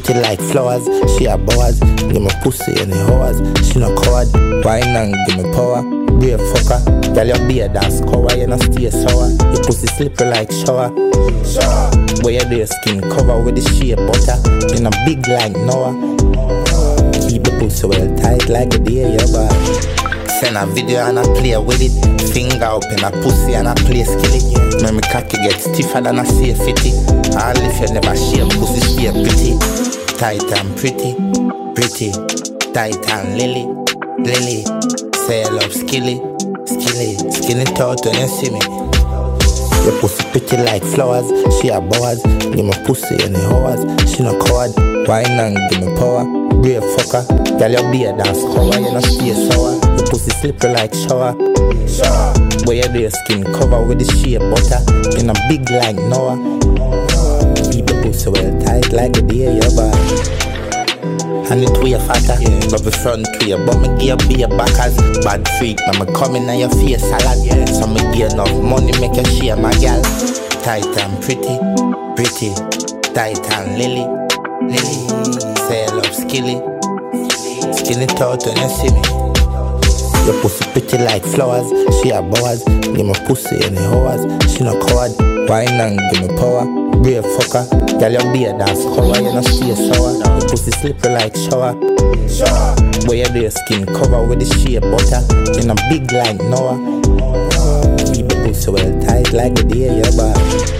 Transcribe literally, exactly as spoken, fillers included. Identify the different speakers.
Speaker 1: pretty like flowers. She a boaz, give me pussy any hours. She no coward, wine and give me power. Brave fucker, girl your beard dance cover. You no stay sour, your pussy slippery like shower. Where you do your skin cover with the shea butter. In a big like Noah. Keep the pussy well tight like a deer your bar. Send a video and I play with it. Finger up in a pussy and I play skilly. Make me cocky get stiffer than a safe fitty. All if you never share pussy stay pretty. Tight and pretty, pretty. Tight and lily, lily. Say I love skilly, skilly. Skinny taut when you see me. Your pussy pretty like flowers. She a boaz, give me pussy any hours. She no coward, wine and give me power. Brave fucker, girl your beard dance cover. You no stay sour, your pussy slippery like shower. Where you do your skin cover with the shea butter. In a big like Noah. Keep the pussy well tight like a deer your bar. And it way fatter, yeah. But the front way, but me give be a backers. Bad freak, now me coming on your face salad, yeah. So me give enough money make you share my gal. Tight and pretty, pretty. Tight and lily, lily. Say I love skilly, skinny taut when you see me. Your pussy pretty like flowers. She a boaz, give me pussy any hours. She no coward, wine and give me power. Brave fucker, girl your beard dance cover. You no stay sour, your pussy slippery like shower. Where you do your skin cover with the shea butter. In a big like Noah. Keep the pussy well tight like a deer your bar.